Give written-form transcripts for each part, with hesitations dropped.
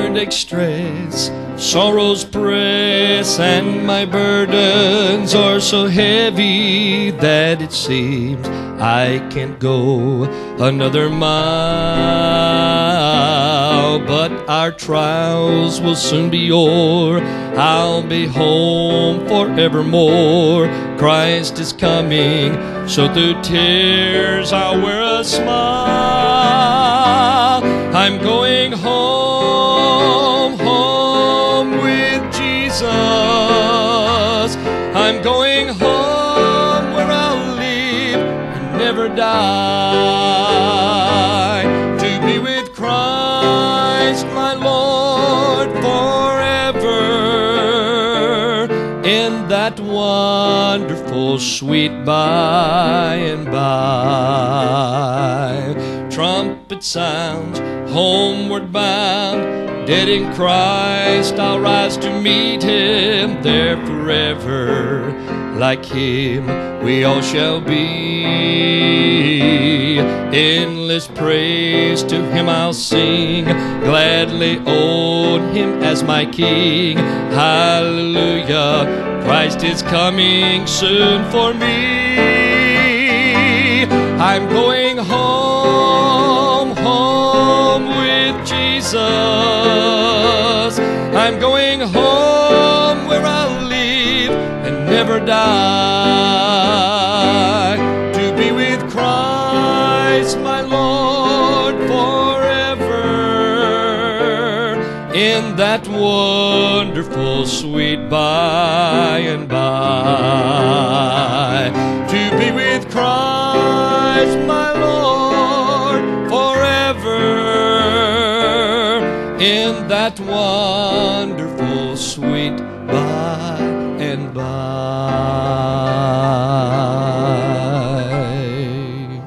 heartache stress, sorrows press, and my burdens are so heavy that it seems I can't go another mile. But our trials will soon be o'er, I'll be home forevermore. Christ is coming, so through tears I'll wear a smile. I'm going home, home with Jesus. I'm going home where I'll live and never die, to be with Christ my Lord forever, in that wonderful sweet by and by. Trumpet sounds, homeward bound, dead in Christ I'll rise to meet Him there forever. Like Him we all shall be. Endless praise to Him I'll sing, gladly own Him as my King. Hallelujah, Christ is coming soon for me. I'm going home, home with Jesus. I'm going home where I'll live and never die, to be with Christ my Lord forever, in that wonderful sweet by and by, to be with Christ my Lord forever, in that wonderful sweet by and by.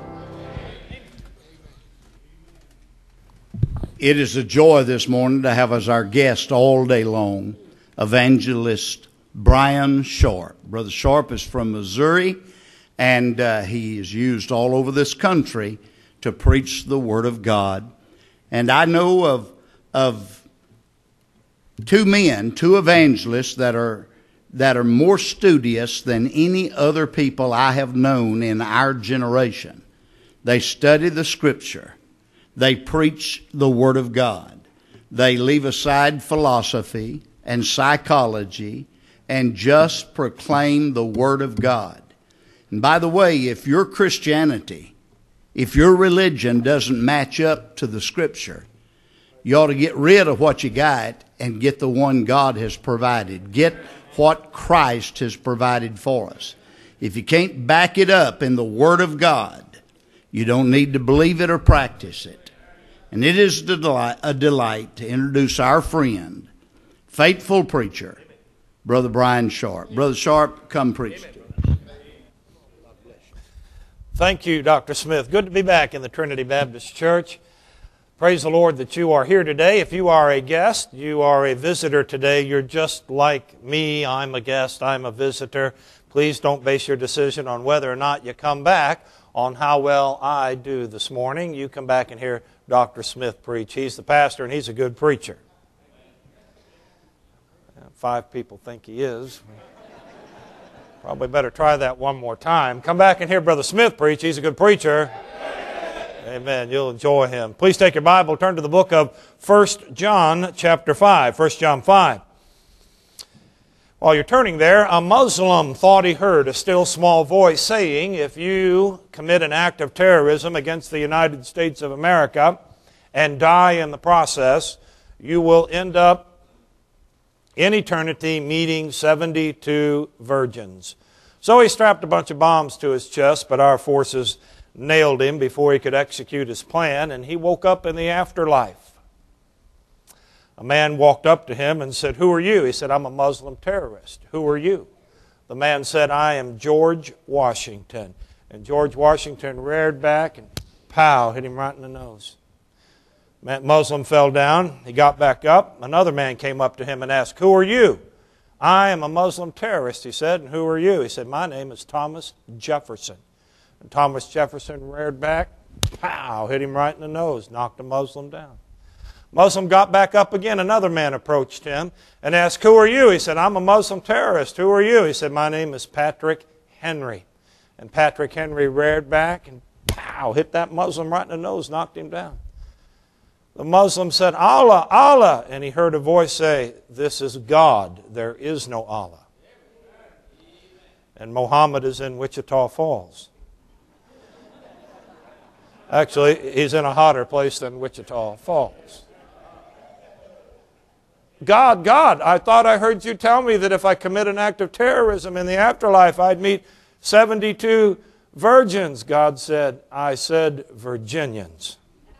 It is a joy this morning to have as our guest all day long evangelist Brian Sharp. Brother Sharp is from Missouri, and he is used all over this country to preach the Word of God. And I know of two men, two evangelists that are more studious than any other people I have known in our generation. They study the Scripture. They preach the Word of God. They leave aside philosophy and psychology and just proclaim the Word of God. And by the way, if your Christianity, if your religion doesn't match up to the Scripture, you ought to get rid of what you got and get the one God has provided. Get what Christ has provided for us. If you can't back it up in the Word of God, you don't need to believe it or practice it. And it is a delight to introduce our friend, faithful preacher, Brother Brian Sharp. Brother Sharp, come preach. Thank you, Dr. Smith. Good to be back in the Trinity Baptist Church. Praise the Lord that you are here today. If you are a guest, you are a visitor today, you're just like me. I'm a guest, I'm a visitor. Please don't base your decision on whether or not you come back on how well I do this morning. You come back and hear Dr. Smith preach. He's the pastor and he's a good preacher. 5 people think he is. Probably better try that one more time. Come back and hear Brother Smith preach. He's a good preacher. Amen. You'll enjoy him. Please take your Bible, turn to the book of 1 John chapter 5. 1 John 5. While you're turning there, a Muslim thought he heard a still small voice saying, if you commit an act of terrorism against the United States of America and die in the process, you will end up in eternity meeting 72 virgins. So he strapped a bunch of bombs to his chest, but our forces nailed him before he could execute his plan, and he woke up in the afterlife. A man walked up to him and said, who are you? He said, I'm a Muslim terrorist. Who are you? The man said, I am George Washington. And George Washington reared back and pow, hit him right in the nose. Muslim fell down. He got back up. Another man came up to him and asked, who are you? I am a Muslim terrorist, he said. And who are you? He said, my name is Thomas Jefferson. And Thomas Jefferson reared back, pow, hit him right in the nose, knocked the Muslim down. Muslim got back up again. Another man approached him and asked, "Who are you?" He said, "I'm a Muslim terrorist." "Who are you?" He said, "My name is Patrick Henry." And Patrick Henry reared back and pow, hit that Muslim right in the nose, knocked him down. The Muslim said, "Allah, Allah." And he heard a voice say, "This is God. There is no Allah." And Muhammad is in Wichita Falls. Actually, he's in a hotter place than Wichita Falls. God, I thought I heard you tell me that if I commit an act of terrorism in the afterlife, I'd meet 72 virgins. God said, "I said Virginians."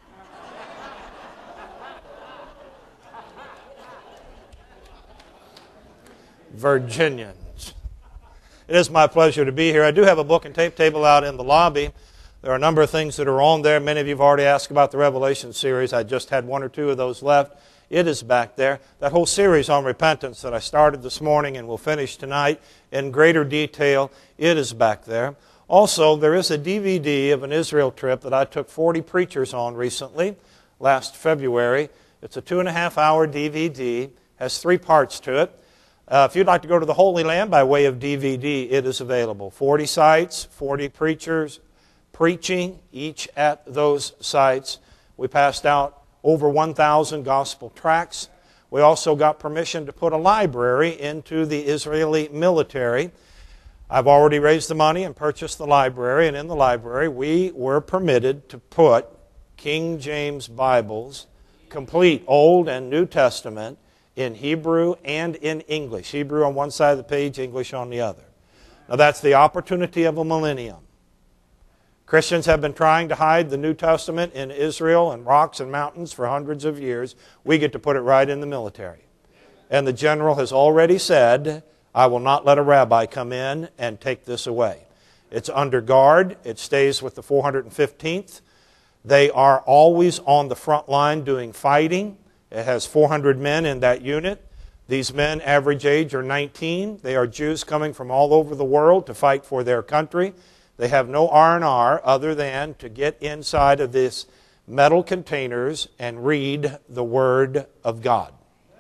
Virginians. It is my pleasure to be here. I do have a book and tape table out in the lobby. There are a number of things that are on there. Many of you have already asked about the Revelation series. I just had one or two of those left. It is back there. That whole series on repentance that I started this morning and will finish tonight in greater detail, it is back there. Also, there is a DVD of an Israel trip that I took 40 preachers on recently, last February. It's a 2.5-hour DVD, has 3 parts to it. If you'd like to go to the Holy Land by way of DVD, it is available. 40 sites, 40 preachers preaching, each at those sites. We passed out over 1,000 gospel tracts. We also got permission to put a library into the Israeli military. I've already raised the money and purchased the library, and in the library we were permitted to put King James Bibles, complete Old and New Testament, in Hebrew and in English. Hebrew on one side of the page, English on the other. Now that's the opportunity of a millennium. Christians have been trying to hide the New Testament in Israel and rocks and mountains for hundreds of years. We get to put it right in the military. And the general has already said, "I will not let a rabbi come in and take this away." It's under guard. It stays with the 415th. They are always on the front line doing fighting. It has 400 men in that unit. These men, average age, are 19. They are Jews coming from all over the world to fight for their country. They have no R&R other than to get inside of these metal containers and read the Word of God.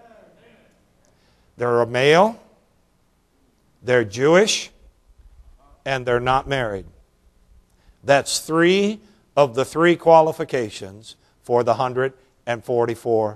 They're a male, they're Jewish, and they're not married. That's 3 of the 3 qualifications for the 144,000.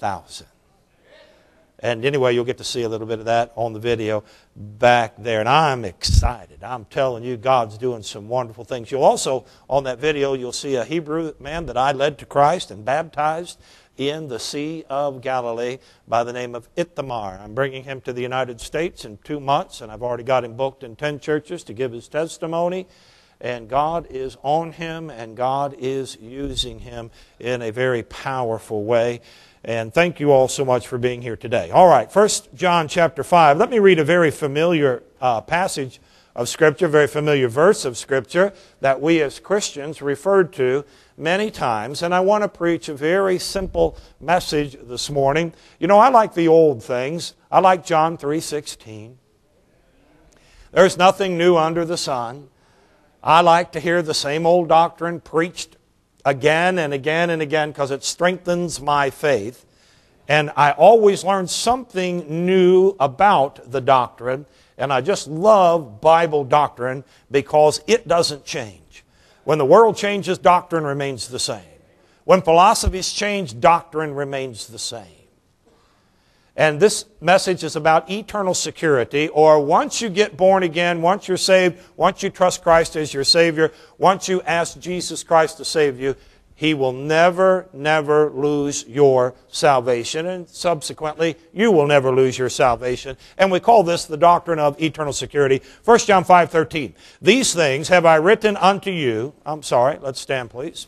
And anyway, you'll get to see a little bit of that on the video back there. And I'm excited. I'm telling you, God's doing some wonderful things. You'll also, on that video, you'll see a Hebrew man that I led to Christ and baptized in the Sea of Galilee by the name of Ithamar. I'm bringing him to the United States in 2 months, and I've already got him booked in 10 churches to give his testimony. And God is on him, and God is using him in a very powerful way. And thank you all so much for being here today. All right, 1 John chapter 5. Let me read a very familiar passage of Scripture, very familiar verse of Scripture that we as Christians referred to many times. And I want to preach a very simple message this morning. You know, I like the old things. I like John 3:16. There's nothing new under the sun. I like to hear the same old doctrine preached again and again and again because it strengthens my faith. And I always learn something new about the doctrine. And I just love Bible doctrine because it doesn't change. When the world changes, doctrine remains the same. When philosophies change, doctrine remains the same. And this message is about eternal security, or once you get born again, once you're saved, once you trust Christ as your Savior, once you ask Jesus Christ to save you, He will never, never lose your salvation. And subsequently, you will never lose your salvation. And we call this the doctrine of eternal security. 1 John 5:13. These things have I written unto you. Let's stand please.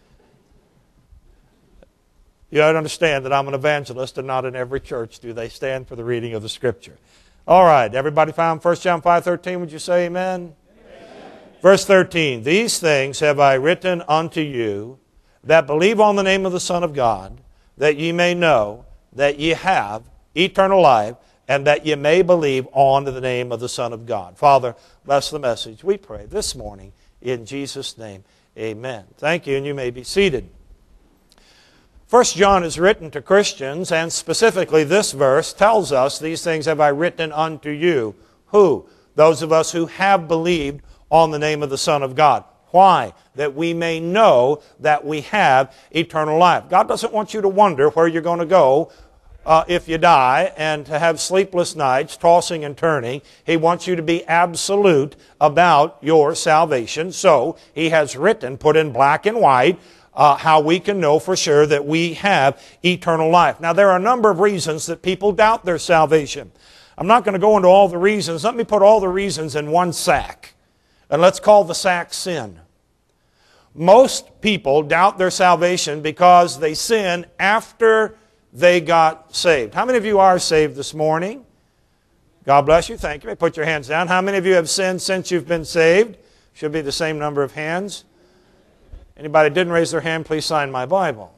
You ought to understand that I'm an evangelist and not in every church do they stand for the reading of the Scripture. All right, everybody found 1 John 5:13? Would you say amen? Amen? Verse 13, these things have I written unto you that believe on the name of the Son of God, that ye may know that ye have eternal life, and that ye may believe on the name of the Son of God. Father, bless the message, we pray this morning in Jesus' name. Amen. Thank you, and you may be seated. 1 John is written to Christians, and specifically this verse tells us, these things have I written unto you. Who? Those of us who have believed on the name of the Son of God. Why? That we may know that we have eternal life. God doesn't want you to wonder where you're going to go if you die and to have sleepless nights, tossing and turning. He wants you to be absolute about your salvation. So He has written, put in black and white, how we can know for sure that we have eternal life. Now, there are a number of reasons that people doubt their salvation. I'm not going to go into all the reasons. Let me put all the reasons in one sack. And let's call the sack sin. Most people doubt their salvation because they sin after they got saved. How many of you are saved this morning? God bless you. Thank you. Put your hands down. How many of you have sinned since you've been saved? Should be the same number of hands. Anybody didn't raise their hand, please sign my Bible.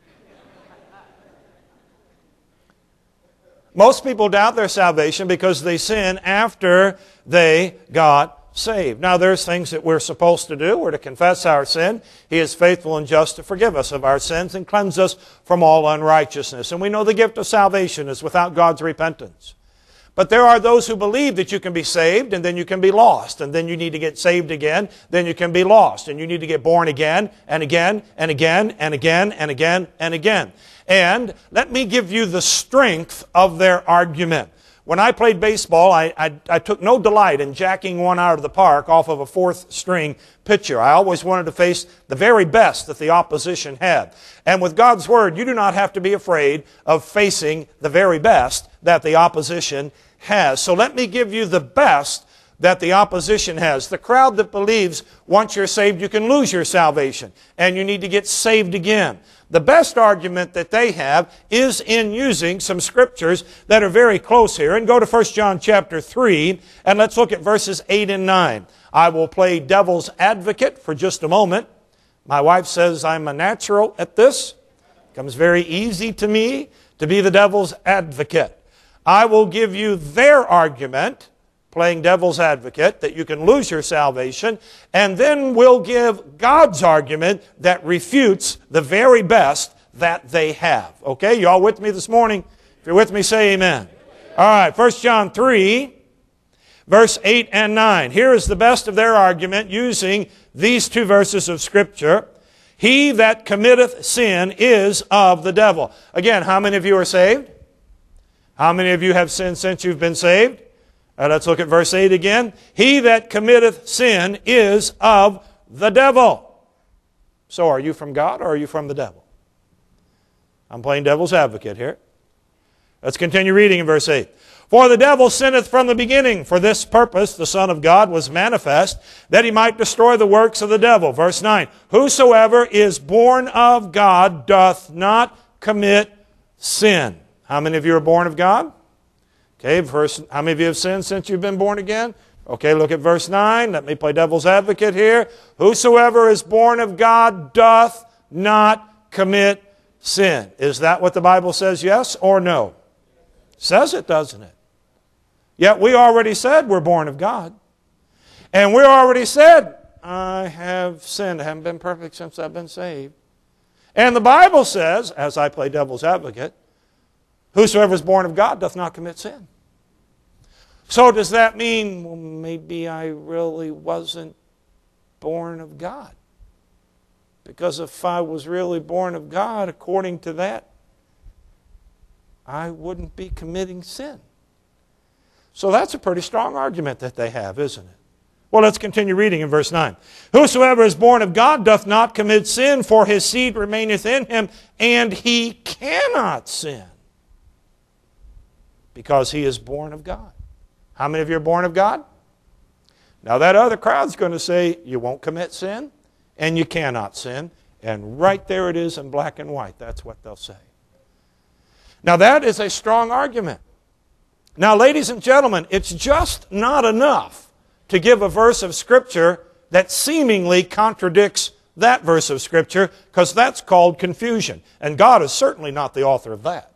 Most people doubt their salvation because they sin after they got saved. Now, there's things that we're supposed to do. We're to confess our sin. He is faithful and just to forgive us of our sins and cleanse us from all unrighteousness. And we know the gift of salvation is without God's repentance. But there are those who believe that you can be saved and then you can be lost. And then you need to get saved again. Then you can be lost. And you need to get born again and again and again and again and again and again. And let me give you the strength of their argument. When I played baseball, I took no delight in jacking one out of the park off of a fourth-string pitcher. I always wanted to face the very best that the opposition had. And with God's Word, you do not have to be afraid of facing the very best that the opposition has. So let me give you the best that the opposition has. The crowd that believes once you're saved, you can lose your salvation, and you need to get saved again. The best argument that they have is in using some scriptures that are very close here. And go to 1 John chapter 3, and let's look at verses 8 and 9. I will play devil's advocate for just a moment. My wife says I'm a natural at this. It comes very easy to me to be the devil's advocate. I will give you their argument, playing devil's advocate, that you can lose your salvation, and then we'll give God's argument that refutes the very best that they have. Okay, you all with me this morning? If you're with me, say amen. All right, 1 John 3, verse 8 and 9. Here is the best of their argument using these two verses of Scripture. He that committeth sin is of the devil. Again, how many of you are saved? How many of you have sinned since you've been saved? Let's look at verse 8 again. He that committeth sin is of the devil. So are you from God or are you from the devil? I'm playing devil's advocate here. Let's continue reading in verse 8. For the devil sinneth from the beginning. For this purpose the Son of God was manifest, that He might destroy the works of the devil. Verse 9. Whosoever is born of God doth not commit sin. How many of you are born of God? Okay, how many of you have sinned since you've been born again? Okay, look at verse 9. Let me play devil's advocate here. Whosoever is born of God doth not commit sin. Is that what the Bible says, yes or no? Says it, doesn't it? Yet we already said we're born of God. And we already said, I have sinned. I haven't been perfect since I've been saved. And the Bible says, as I play devil's advocate, whosoever is born of God doth not commit sin. So does that mean, well, maybe I really wasn't born of God? Because if I was really born of God, according to that, I wouldn't be committing sin. So that's a pretty strong argument that they have, isn't it? Well, let's continue reading in verse 9. Whosoever is born of God doth not commit sin, for his seed remaineth in him, and he cannot sin, because he is born of God. How many of you are born of God? Now that other crowd's going to say, you won't commit sin, and you cannot sin. And right there it is in black and white. That's what they'll say. Now that is a strong argument. Now, ladies and gentlemen, it's just not enough to give a verse of Scripture that seemingly contradicts that verse of Scripture, because that's called confusion. And God is certainly not the author of that.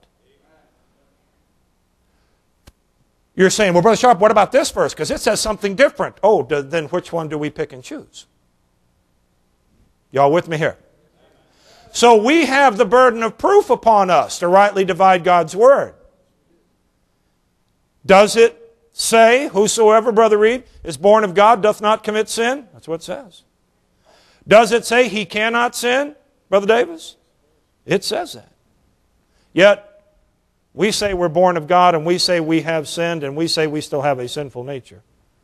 You're saying, well, Brother Sharp, what about this verse? Because it says something different. Oh, then which one do we pick and choose? Y'all with me here? So we have the burden of proof upon us to rightly divide God's Word. Does it say, whosoever, Brother Reed, is born of God doth not commit sin? That's what it says. Does it say he cannot sin, Brother Davis? It says that. Yet, we say we're born of God, and we say we have sinned, and we say we still have a sinful nature.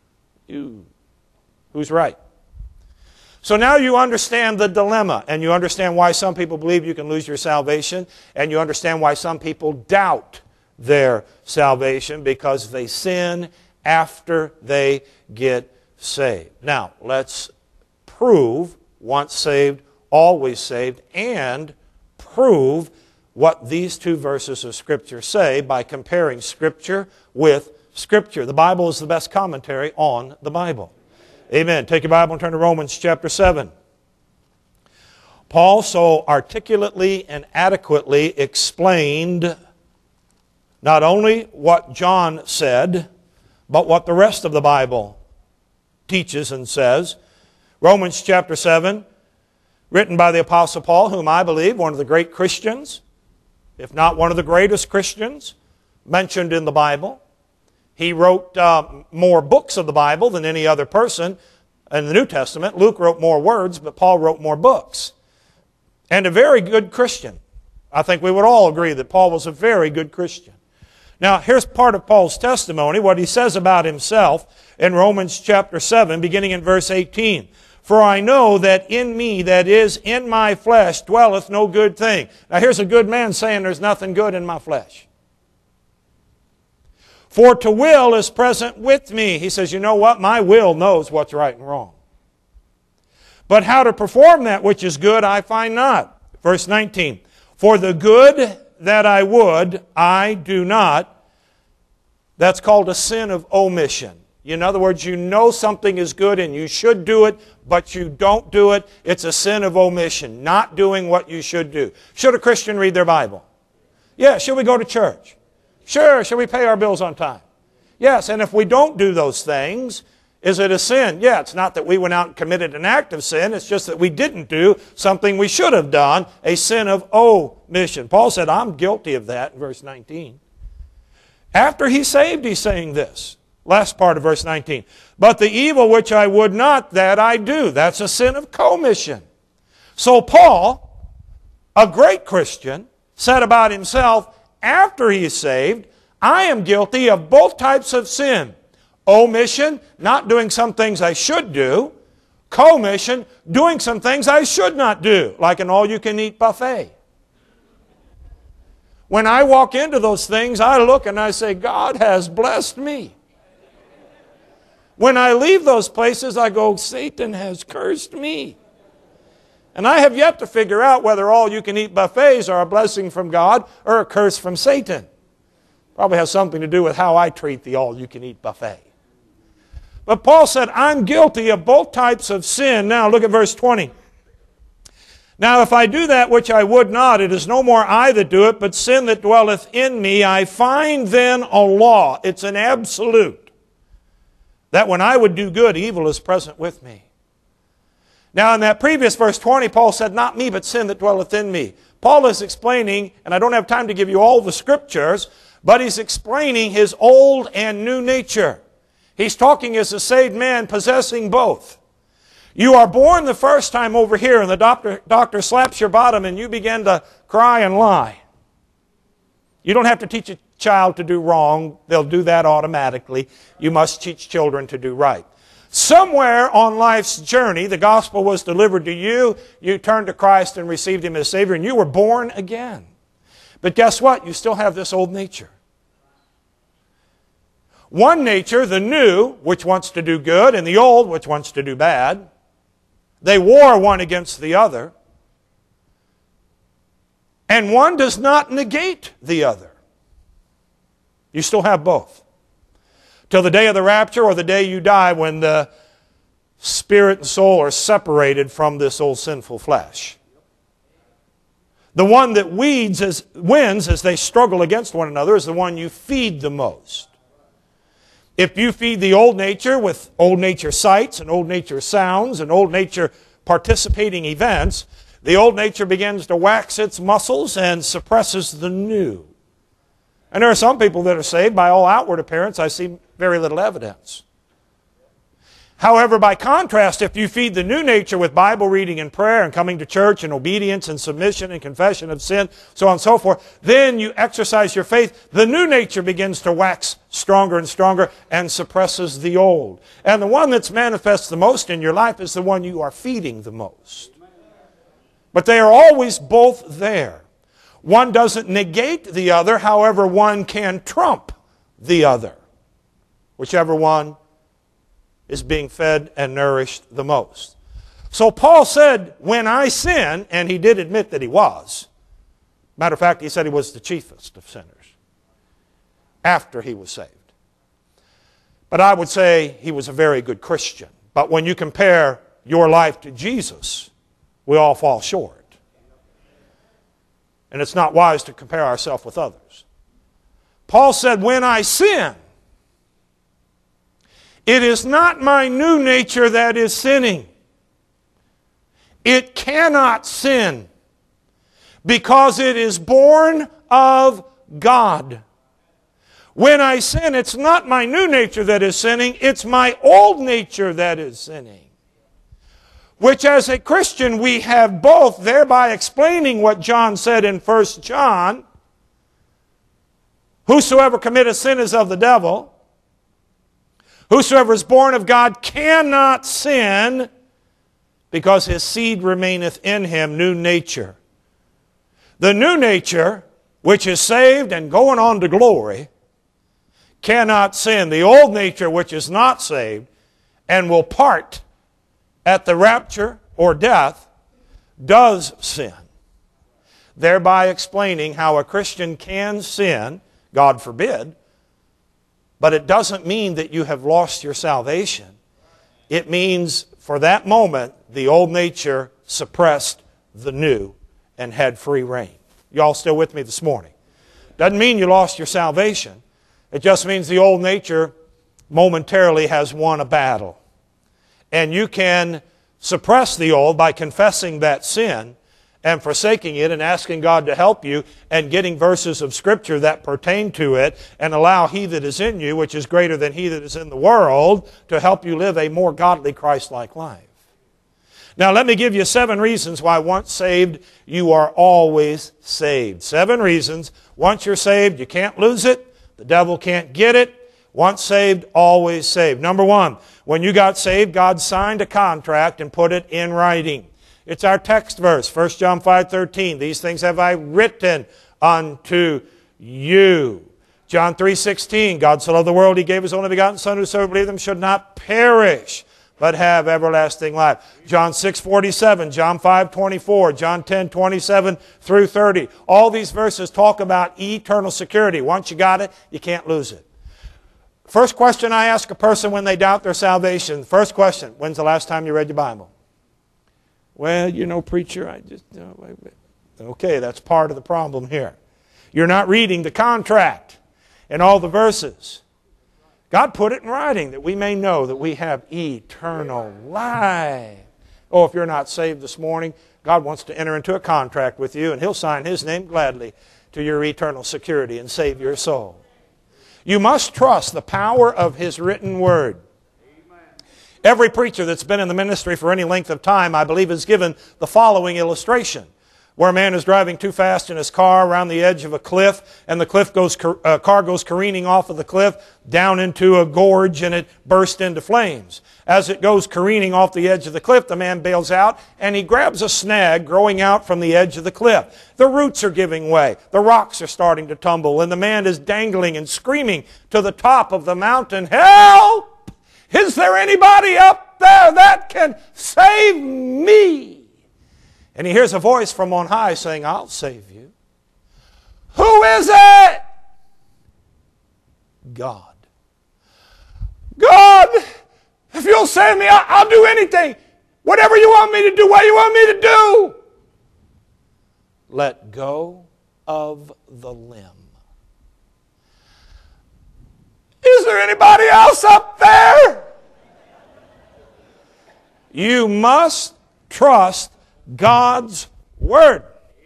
Who's right? So now you understand the dilemma, and you understand why some people believe you can lose your salvation, and you understand why some people doubt their salvation because they sin after they get saved. Now, let's prove once saved, always saved, and prove what these two verses of Scripture say by comparing Scripture with Scripture. The Bible is the best commentary on the Bible. Amen. Take your Bible and turn to Romans chapter 7. Paul so articulately and adequately explained not only what John said, but what the rest of the Bible teaches and says. Romans chapter 7, written by the Apostle Paul, whom I believe one of the great Christians, if not one of the greatest Christians mentioned in the Bible. He wrote more books of the Bible than any other person in the New Testament. Luke wrote more words, but Paul wrote more books. And a very good Christian. I think we would all agree that Paul was a very good Christian. Now, here's part of Paul's testimony, what he says about himself in Romans chapter 7, beginning in verse 18. For I know that in me, that is, in my flesh, dwelleth no good thing. Now here's a good man saying there's nothing good in my flesh. For to will is present with me. He says, you know what? My will knows what's right and wrong. But how to perform that which is good I find not. Verse 19. For the good that I would, I do not. That's called a sin of omission. In other words, you know something is good and you should do it, but you don't do it. It's a sin of omission, not doing what you should do. Should a Christian read their Bible? Yeah. Should we go to church? Sure. Should we pay our bills on time? Yes. And if we don't do those things, is it a sin? Yeah. It's not that we went out and committed an act of sin. It's just that we didn't do something we should have done, a sin of omission. Paul said, I'm guilty of that in verse 19. After he's saved, he's saying this. Last part of verse 19. But the evil which I would not, that I do. That's a sin of commission. So Paul, a great Christian, said about himself, after he is saved, I am guilty of both types of sin. Omission, not doing some things I should do. Commission, doing some things I should not do, like an all-you-can-eat buffet. When I walk into those things, I look and I say, God has blessed me. When I leave those places, I go, Satan has cursed me. And I have yet to figure out whether all-you-can-eat buffets are a blessing from God or a curse from Satan. Probably has something to do with how I treat the all-you-can-eat buffet. But Paul said, I'm guilty of both types of sin. Now look at verse 20. Now if I do that which I would not, it is no more I that do it, but sin that dwelleth in me. I find then a law. It's an absolute. That when I would do good, evil is present with me. Now in that previous verse 20, Paul said, not me, but sin that dwelleth in me. Paul is explaining, and I don't have time to give you all the scriptures, but he's explaining his old and new nature. He's talking as a saved man possessing both. You are born the first time over here and the doctor slaps your bottom and you begin to cry and lie. You don't have to teach a child to do wrong. They'll do that automatically. You must teach children to do right. Somewhere on life's journey, the gospel was delivered to you. You turned to Christ and received Him as Savior, and you were born again. But guess what? You still have this old nature. One nature, the new, which wants to do good, and the old, which wants to do bad. They war one against the other. And one does not negate the other. You still have both. Till the day of the rapture or the day you die, when the spirit and soul are separated from this old sinful flesh. The one that wins as they struggle against one another is the one you feed the most. If you feed the old nature with old nature sights and old nature sounds and old nature participating events, The old nature begins to wax its muscles and suppresses the new. And there are some people that are saved by all outward appearance. I see very little evidence. However, by contrast, if you feed the new nature with Bible reading and prayer and coming to church and obedience and submission and confession of sin, so on and so forth, then you exercise your faith, the new nature begins to wax stronger and stronger and suppresses the old. And the one that's manifests the most in your life is the one you are feeding the most. But they are always both there. One doesn't negate the other, however, one can trump the other, whichever one is being fed and nourished the most. So Paul said, when I sin, and he did admit that he was. Matter of fact, he said he was the chiefest of sinners after he was saved. But I would say he was a very good Christian. But when you compare your life to Jesus, we all fall short. And it's not wise to compare ourselves with others. Paul said, when I sin, it is not my new nature that is sinning. It cannot sin because it is born of God. When I sin, it's not my new nature that is sinning, it's my old nature that is sinning. Which as a Christian we have both, thereby explaining what John said in 1 John, whosoever committeth sin is of the devil. Whosoever is born of God cannot sin because his seed remaineth in him, new nature. The new nature, which is saved and going on to glory, cannot sin. The old nature, which is not saved and will part at the rapture or death, does sin. Thereby explaining how a Christian can sin, God forbid, but it doesn't mean that you have lost your salvation. It means for that moment, the old nature suppressed the new and had free reign. Y'all still with me this morning? Doesn't mean you lost your salvation. It just means the old nature momentarily has won a battle. And you can suppress the old by confessing that sin and forsaking it and asking God to help you and getting verses of Scripture that pertain to it and allow He that is in you, which is greater than he that is in the world, to help you live a more godly Christ-like life. Now let me give you 7 reasons why once saved, you are always saved. 7 reasons. Once you're saved, you can't lose it. The devil can't get it. Once saved, always saved. Number 1, when you got saved, God signed a contract and put it in writing. It's our text verse, 1 John 5:13. These things have I written unto you. John 3:16. God so loved the world, He gave His only begotten Son, whosoever believeth Him should not perish, but have everlasting life. John 6:47. John 5:24. John 10:27 through 30. All these verses talk about eternal security. Once you got it, you can't lose it. First question I ask a person when they doubt their salvation. First question, when's the last time you read your Bible? Well, you know, preacher, I just... Okay, that's part of the problem here. You're not reading the contract and all the verses. God put it in writing that we may know that we have eternal life. Oh, if you're not saved this morning, God wants to enter into a contract with you, and He'll sign His name gladly to your eternal security and save your soul. You must trust the power of His written Word. Every preacher that's been in the ministry for any length of time, I believe, has given the following illustration. Where a man is driving too fast in his car around the edge of a cliff, and the car goes careening off of the cliff down into a gorge, and it bursts into flames. As it goes careening off the edge of the cliff, the man bails out, and he grabs a snag growing out from the edge of the cliff. The roots are giving way. The rocks are starting to tumble, and the man is dangling and screaming to the top of the mountain, "Help! Is there anybody up there that can save me?" And he hears a voice from on high saying, "I'll save you." Who is it? God. God, if you'll save me, I'll do anything. Whatever you want me to do, what you want me to do. Let go of the limb. Is there anybody else up there? You must trust God's Word.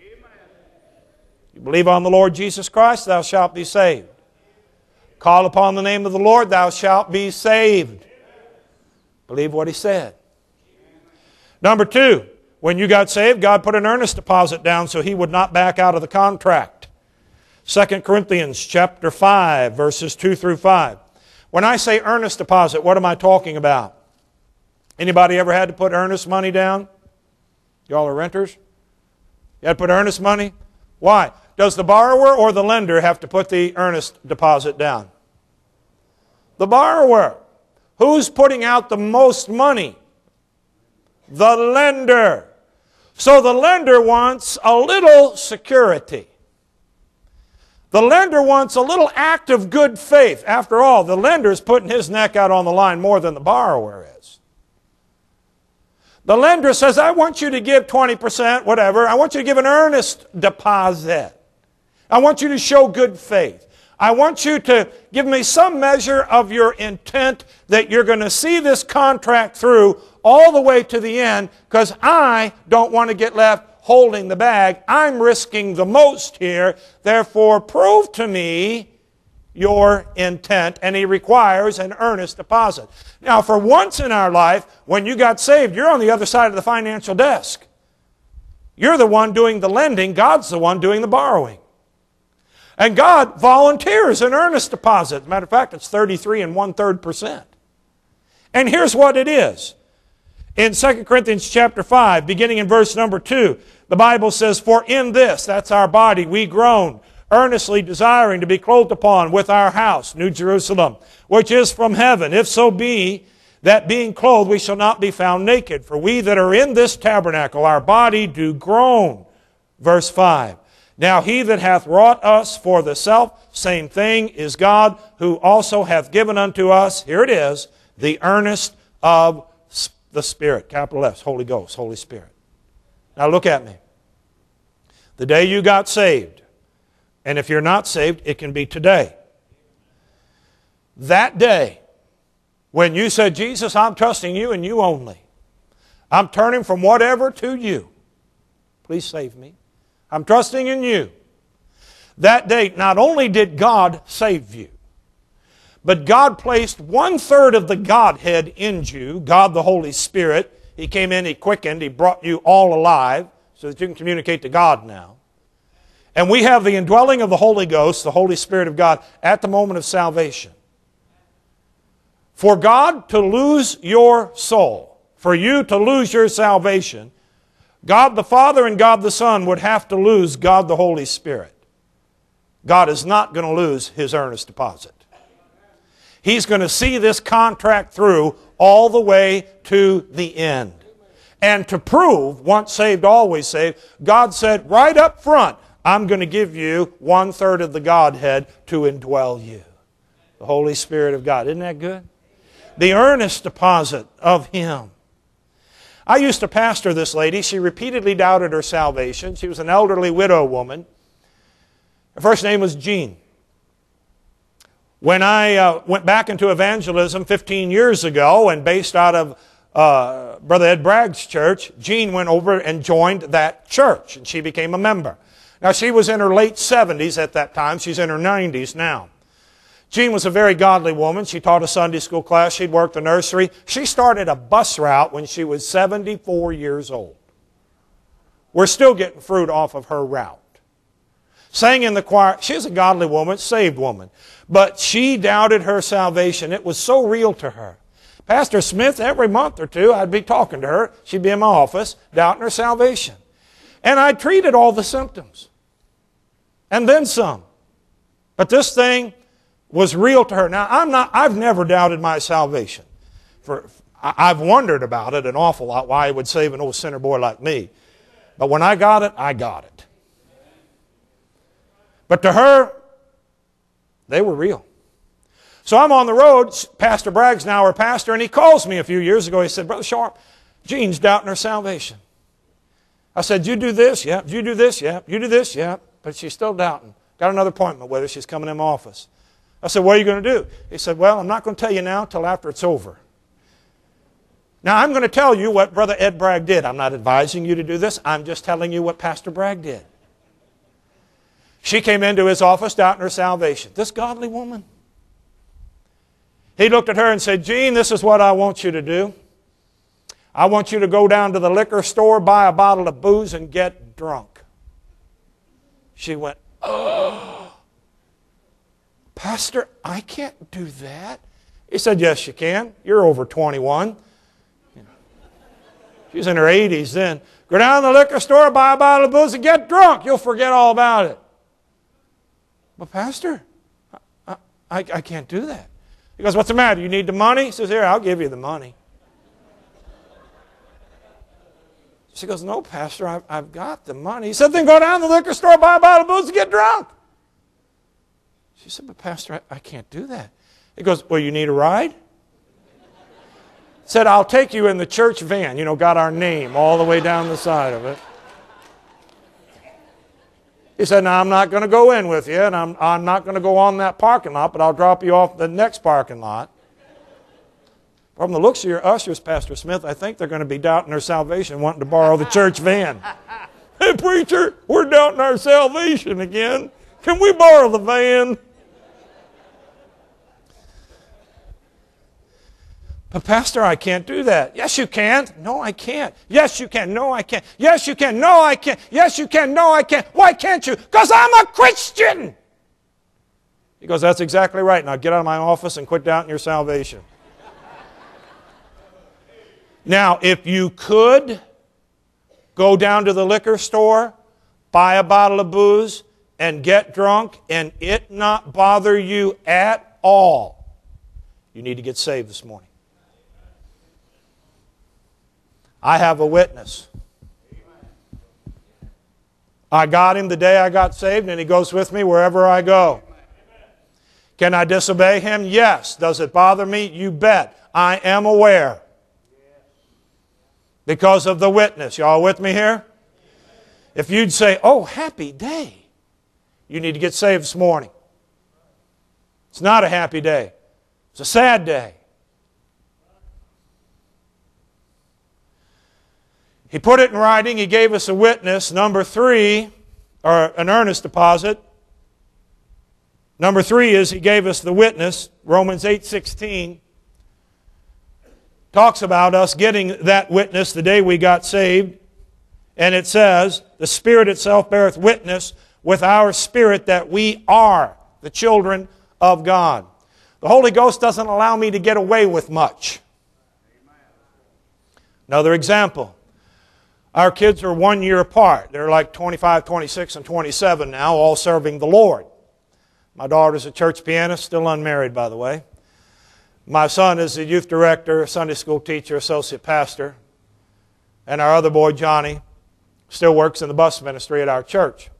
You believe on the Lord Jesus Christ, thou shalt be saved. Call upon the name of the Lord, thou shalt be saved. Believe what He said. Number two, when you got saved, God put an earnest deposit down so He would not back out of the contract. 2 Corinthians chapter 5, verses 2 through 5. When I say earnest deposit, what am I talking about? Anybody ever had to put earnest money down? Y'all are renters? You had to put earnest money? Why? Does the borrower or the lender have to put the earnest deposit down? The borrower. Who's putting out the most money? The lender. So the lender wants a little security. The lender wants a little act of good faith. After all, the lender is putting his neck out on the line more than the borrower is. The lender says, I want you to give 20%, whatever. I want you to give an earnest deposit. I want you to show good faith. I want you to give me some measure of your intent that you're going to see this contract through all the way to the end, because I don't want to get left holding the bag. I'm risking the most here. Therefore, prove to me your intent. And he requires an earnest deposit. Now, for once in our life, when you got saved, you're on the other side of the financial desk. You're the one doing the lending. God's the one doing the borrowing. And God volunteers an earnest deposit. As a matter of fact, it's 33 1/3%. And here's what it is. In 2 Corinthians chapter 5, beginning in verse number 2, the Bible says, For in this, that's our body, we groan, earnestly desiring to be clothed upon with our house, New Jerusalem, which is from heaven, if so be that being clothed we shall not be found naked. For we that are in this tabernacle, our body do groan. Verse 5. Now he that hath wrought us for the self same thing is God, who also hath given unto us, here it is, the earnest of the Spirit. Capital S, Holy Ghost, Holy Spirit. Now look at me. The day you got saved, and if you're not saved, it can be today. That day, when you said, Jesus, I'm trusting you and you only. I'm turning from whatever to you. Please save me. I'm trusting in you. That day, not only did God save you, but God placed 1/3 of the Godhead in you, God the Holy Spirit. He came in, He quickened, He brought you all alive so that you can communicate to God now. And we have the indwelling of the Holy Ghost, the Holy Spirit of God, at the moment of salvation. For God to lose your soul, for you to lose your salvation, God the Father and God the Son would have to lose God the Holy Spirit. God is not going to lose His earnest deposit. He's going to see this contract through all the way to the end. And to prove, once saved, always saved, God said right up front, I'm going to give you 1/3 of the Godhead to indwell you. The Holy Spirit of God. Isn't that good? The earnest deposit of Him. I used to pastor this lady. She repeatedly doubted her salvation. She was an elderly widow woman. Her first name was Jean. When I went back into evangelism 15 years ago and based out of Brother Ed Bragg's church, Jean went over and joined that church, and she became a member. Now, she was in her late 70s at that time. She's in her 90s now. Jean was a very godly woman. She taught a Sunday school class. She'd worked the nursery. She started a bus route when she was 74 years old. We're still getting fruit off of her route. Sang in the choir. She was a godly woman, saved woman. But she doubted her salvation. It was so real to her. Pastor Smith, every month or two, I'd be talking to her. She'd be in my office, doubting her salvation. And I treated all the symptoms. And then some. But this thing was real to her. Now, I've never doubted my salvation. I've wondered about it an awful lot, why He would save an old sinner boy like me. But when I got it, I got it. But to her, they were real. So I'm on the road. Pastor Bragg's now our pastor, and he calls me a few years ago. He said, Brother Sharp, Jean's doubting her salvation. I said, you do this? Yeah. You do this? Yeah. You do this? Yeah. But she's still doubting. Got another appointment with her. She's coming in my office. I said, what are you going to do? He said, well, I'm not going to tell you now until after it's over. Now, I'm going to tell you what Brother Ed Bragg did. I'm not advising you to do this. I'm just telling you what Pastor Bragg did. She came into his office, doubting her salvation. This godly woman. He looked at her and said, Jean, this is what I want you to do. I want you to go down to the liquor store, buy a bottle of booze, and get drunk. She went, oh, Pastor, I can't do that. He said, yes, you can. You're over 21. She was in her 80s then. Go down to the liquor store, buy a bottle of booze, and get drunk. You'll forget all about it. But Pastor, I can't do that. He goes, what's the matter? You need the money? He says, here, I'll give you the money. She goes, no, Pastor, I've got the money. He said, then go down to the liquor store, buy a bottle of booze, and get drunk. She said, but Pastor, I can't do that. He goes, well, you need a ride? Said, I'll take you in the church van. You know, got our name all the way down the side of it. He said, now, I'm not going to go in with you, and I'm not going to go on that parking lot, but I'll drop you off the next parking lot. From the looks of your ushers, Pastor Smith, I think they're going to be doubting their salvation, wanting to borrow the church van. Hey, preacher, we're doubting our salvation again. Can we borrow the van? But Pastor, I can't do that. Yes, you can. No, I can't. Yes, you can. No, I can't. Yes, you can. No, I can't. Yes, you can. No, I can't. Why can't you? Because I'm a Christian. He goes, that's exactly right. Now get out of my office and quit doubting your salvation. Now, if you could go down to the liquor store, buy a bottle of booze, and get drunk, and it not bother you at all, you need to get saved this morning. I have a witness. I got him the day I got saved, and he goes with me wherever I go. Can I disobey him? Yes. Does it bother me? You bet. I am aware. Because of the witness. Y'all with me here? If you'd say, oh, happy day, you need to get saved this morning. It's not a happy day. It's a sad day. He put it in writing. He gave us a witness. Number 3, or an earnest deposit. Number 3 is he gave us the witness. Romans 8:16 talks about us getting that witness the day we got saved. And it says, the Spirit itself beareth witness with our spirit that we are the children of God. The Holy Ghost doesn't allow me to get away with much. Another example. Our kids are 1 year apart. They're like 25, 26, and 27 now, all serving the Lord. My daughter's a church pianist, still unmarried, by the way. My son is a youth director, Sunday school teacher, associate pastor. And our other boy, Johnny, still works in the bus ministry at our church.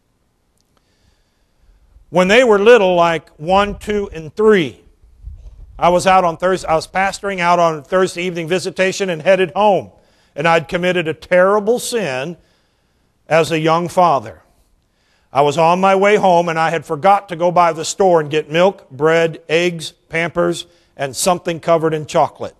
When they were little, like 1, 2, and 3, I was pastoring out on Thursday evening visitation and headed home. And I'd committed a terrible sin as a young father. I was on my way home and I had forgot to go by the store and get milk, bread, eggs, Pampers, and something covered in chocolate.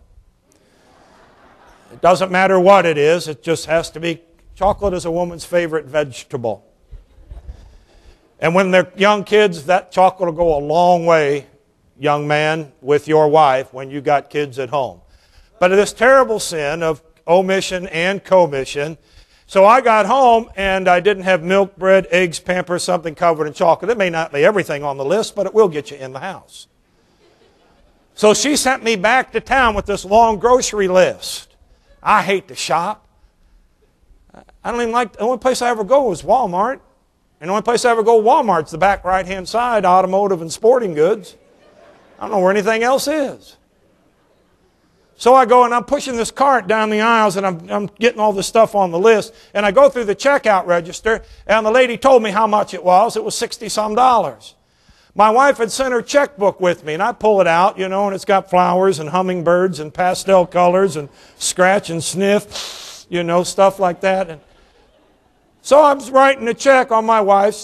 It doesn't matter what it is, it just has to be. Chocolate is a woman's favorite vegetable. And when they're young kids, that chocolate will go a long way, young man, with your wife when you got kids at home. But this terrible sin of omission and commission. So I got home and I didn't have milk, bread, eggs, Pampers, something covered in chocolate. It may not be everything on the list, but it will get you in the house. So she sent me back to town with this long grocery list. I hate to shop. I don't even like, the only place I ever go is Walmart. And the only place I ever go to Walmart's the back right-hand side, automotive and sporting goods. I don't know where anything else is. So I go and I'm pushing this cart down the aisles and I'm getting all this stuff on the list. And I go through the checkout register and the lady told me how much it was. It was $60-some. My wife had sent her checkbook with me and I pull it out, you know, and it's got flowers and hummingbirds and pastel colors and scratch and sniff, you know, stuff like that. And so I was writing a check on my wife's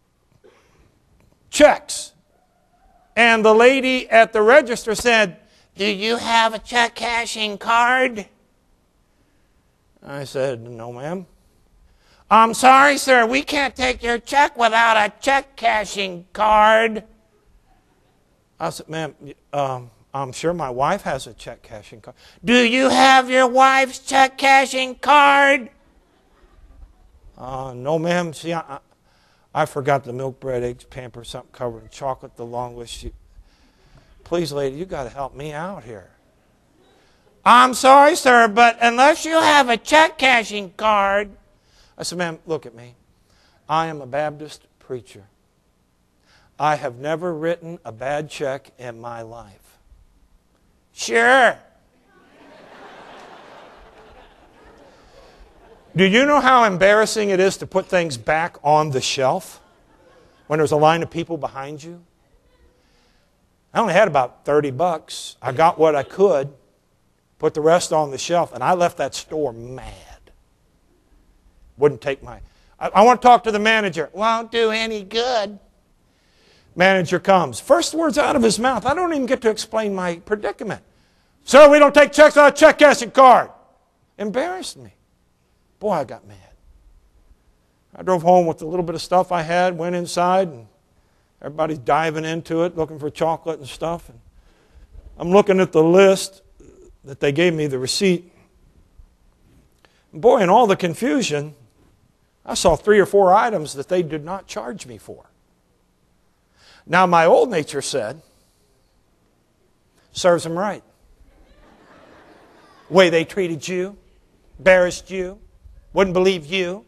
checks. And the lady at the register said, "Do you have a check cashing card?" I said, "No, ma'am." "I'm sorry, sir, we can't take your check without a check cashing card." I said, "Ma'am, I'm sure my wife has a check cashing card." "Do you have your wife's check cashing card?" "No, ma'am. See, I forgot the milk, bread, eggs, Pampers, something covered in chocolate, the long list. Please, lady, you got to help me out here." "I'm sorry, sir, but unless you have a check cashing card." I said, "Ma'am, look at me. I am a Baptist preacher. I have never written a bad check in my life." "Sure." Do you know how embarrassing it is to put things back on the shelf when there's a line of people behind you? I only had about $30. I got what I could, put the rest on the shelf, and I left that store mad. Wouldn't take my... I want to talk to the manager. "Won't do any good." Manager comes. First words out of his mouth, I don't even get to explain my predicament. "Sir, we don't take checks on a check cashing card." Embarrassed me. Boy, I got mad. I drove home with the little bit of stuff I had, went inside, and everybody's diving into it, looking for chocolate and stuff. And I'm looking at the list that they gave me, the receipt. And boy, in all the confusion, I saw 3 or 4 items that they did not charge me for. Now, my old nature said, serves them right. The way they treated you, embarrassed you, wouldn't believe you.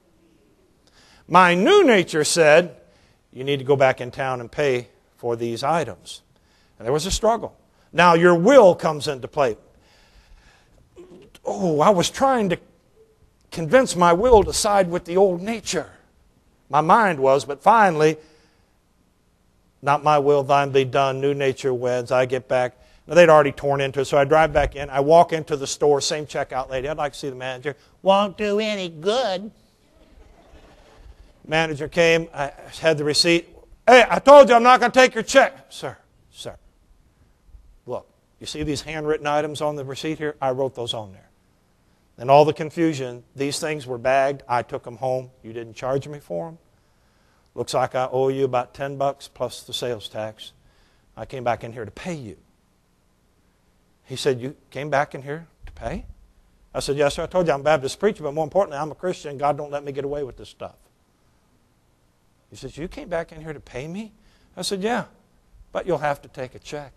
My new nature said, you need to go back in town and pay for these items. And there was a struggle. Now your will comes into play. Oh, I was trying to convince my will to side with the old nature. My mind was, but finally, not my will, thine be done. New nature wins. I get back. Now, they'd already torn into it, so I drive back in. I walk into the store, same checkout lady. "I'd like to see the manager." "Won't do any good." Manager came. I had the receipt. "Hey, I told you I'm not going to take your check." Sir, look, you see these handwritten items on the receipt here? I wrote those on there. And all the confusion, these things were bagged. I took them home. You didn't charge me for them. Looks like I owe you about $10 plus the sales tax. I came back in here to pay you. He said, "You came back in here to pay?" I said, "Yes, sir. I told you I'm a Baptist preacher, but more importantly, I'm a Christian. God don't let me get away with this stuff." He says, "You came back in here to pay me?" I said, "Yeah, but you'll have to take a check."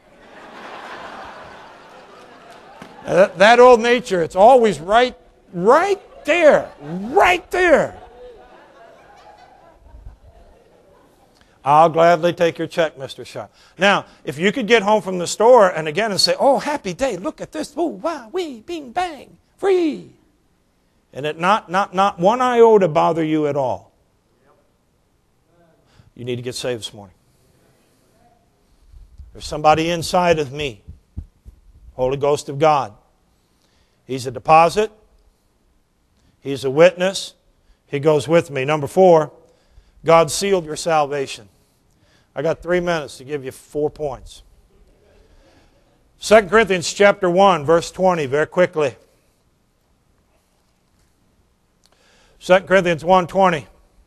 That old nature, it's always right there. "I'll gladly take your check, Mr. Shaw." Now, if you could get home from the store and again and say, "Oh, happy day, look at this, oh, wow, wee, bing, bang, free." And it not one iota bother you at all. You need to get saved this morning. There's somebody inside of me, Holy Ghost of God. He's a deposit. He's a witness. He goes with me. Number 4, God sealed your salvation. I got 3 minutes to give you 4 points. 2 Corinthians chapter 1, verse 20, very quickly. 2 Corinthians 1:20.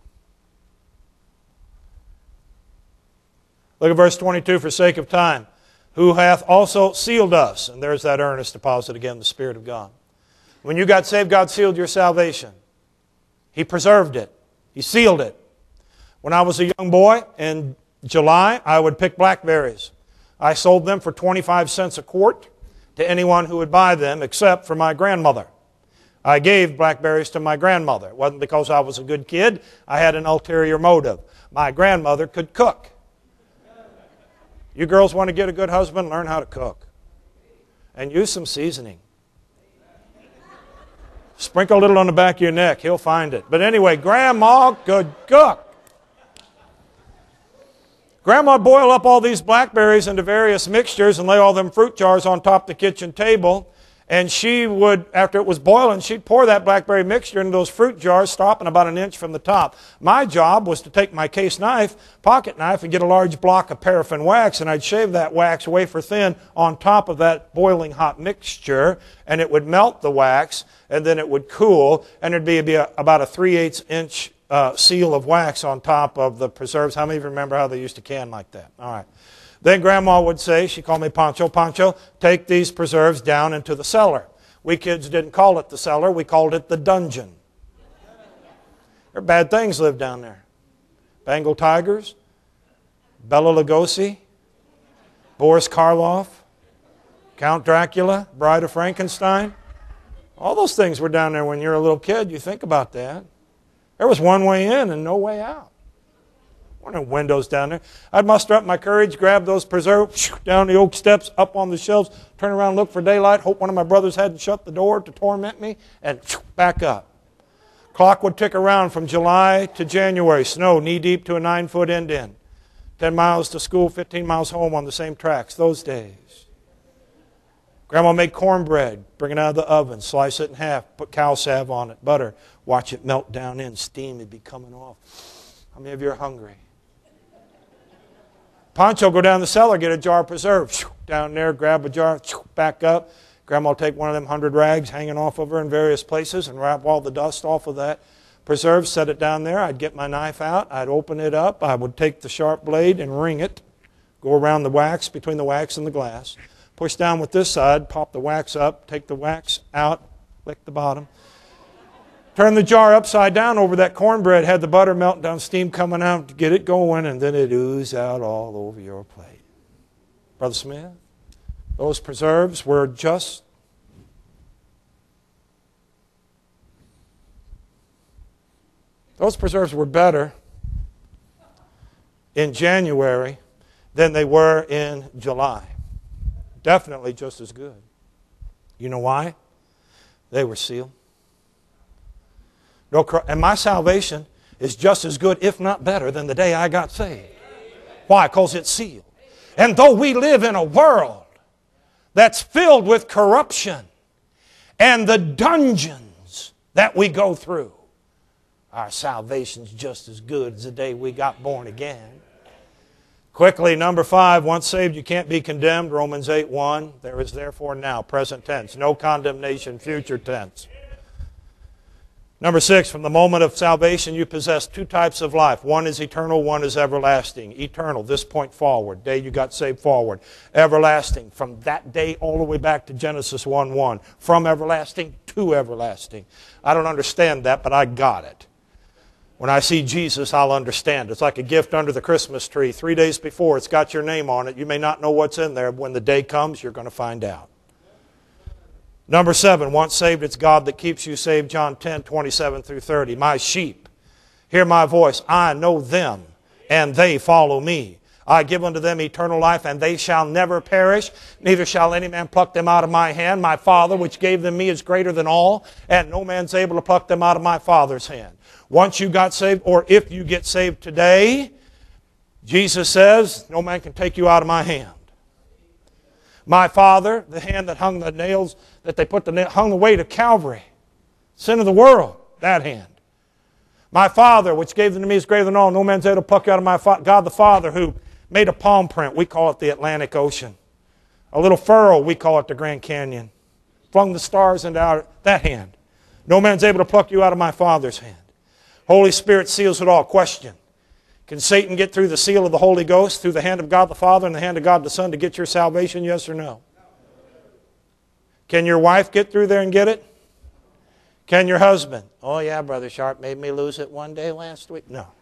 Look at verse 22 for sake of time. "Who hath also sealed us." And there's that earnest deposit again, the Spirit of God. When you got saved, God sealed your salvation. He preserved it. He sealed it. When I was a young boy, in July, I would pick blackberries. I sold them for 25 cents a quart to anyone who would buy them, except for my grandmother. I gave blackberries to my grandmother. It wasn't because I was a good kid. I had an ulterior motive. My grandmother could cook. You girls want to get a good husband? Learn how to cook. And use some seasoning. Sprinkle a little on the back of your neck. He'll find it. But anyway, Grandma could cook. Grandma would boil up all these blackberries into various mixtures and lay all them fruit jars on top of the kitchen table. And she would, after it was boiling, she'd pour that blackberry mixture into those fruit jars, stopping about an inch from the top. My job was to take my case knife, pocket knife, and get a large block of paraffin wax, and I'd shave that wax wafer thin on top of that boiling hot mixture, and it would melt the wax, and then it would cool, and there'd be about a 3/8 inch seal of wax on top of the preserves. How many of you remember how they used to can like that? All right. Then Grandma would say, she called me Pancho, Pancho, take these preserves down into the cellar. We kids didn't call it the cellar, we called it the dungeon. There bad things live down there. Bengal tigers, Bela Lugosi, Boris Karloff, Count Dracula, Bride of Frankenstein. All those things were down there when you're a little kid. You think about that. There was one way in and no way out. There weren't no windows down there. I'd muster up my courage, grab those preserves, down the oak steps, up on the shelves, turn around, look for daylight, hope one of my brothers hadn't shut the door to torment me, and back up. Clock would tick around from July to January, snow knee-deep to a 9-foot indent. 10 miles to school, 15 miles home on the same tracks those days. Grandma made cornbread, bring it out of the oven, slice it in half, put cow salve on it, butter, watch it melt down in, steam would be coming off. How many of you are hungry? Pancho, go down the cellar, get a jar of preserves. Down there, grab a jar, back up. Grandma will take one of them 100 rags hanging off of her in various places and wrap all the dust off of that preserve, set it down there. I'd get my knife out. I'd open it up. I would take the sharp blade and wring it, go around the wax, between the wax and the glass. Push down with this side, pop the wax up, take the wax out, lick the bottom. Turn the jar upside down over that cornbread, had the butter melting down, steam coming out to get it going, and then it oozed out all over your plate. Brother Smith, those preserves were just those preserves were better in January than they were in July. Definitely just as good. You know why? They were sealed. And my salvation is just as good, if not better, than the day I got saved. Why? Because it's sealed. And though we live in a world that's filled with corruption and the dungeons that we go through, our salvation's just as good as the day we got born again. Quickly, number 5, once saved you can't be condemned. Romans 8:1. There is therefore now, present tense, no condemnation, future tense. Number 6, from the moment of salvation you possess 2 types of life. One is eternal, one is everlasting. Eternal, this point forward, day you got saved forward. Everlasting, from that day all the way back to Genesis 1:1. From everlasting to everlasting. I don't understand that, but I got it. When I see Jesus, I'll understand. It's like a gift under the Christmas tree. 3 days before, it's got your name on it. You may not know what's in there. When the day comes, you're going to find out. Number 7, once saved, it's God that keeps you saved. John 10:27 through 30. My sheep hear my voice. I know them, and they follow me. I give unto them eternal life, and they shall never perish. Neither shall any man pluck them out of my hand. My Father, which gave them me, is greater than all, and no man's able to pluck them out of my Father's hand. Once you got saved, or if you get saved today, Jesus says, no man can take you out of my hand. My Father, the hand that hung the nails, that they hung the weight of Calvary, sin of the world, that hand. My Father, which gave them to me, is greater than all. No man's able to pluck you out of my God the Father, who made a palm print. We call it the Atlantic Ocean. A little furrow, we call it the Grand Canyon. Flung the stars into that hand. No man's able to pluck you out of my Father's hand. Holy Spirit seals it all. Question. Can Satan get through the seal of the Holy Ghost, through the hand of God the Father and the hand of God the Son to get your salvation, yes or no? Can your wife get through there and get it? Can your husband? Oh yeah, Brother Sharp made me lose it one day last week. No.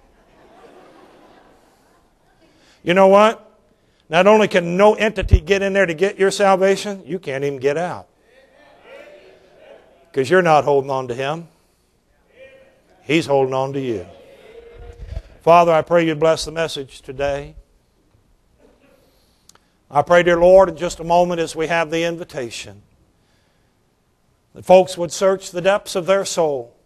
You know what? Not only can no entity get in there to get your salvation, you can't even get out. Because you're not holding on to him. He's holding on to you. Father, I pray you'd bless the message today. I pray, dear Lord, in just a moment as we have the invitation, that folks would search the depths of their soul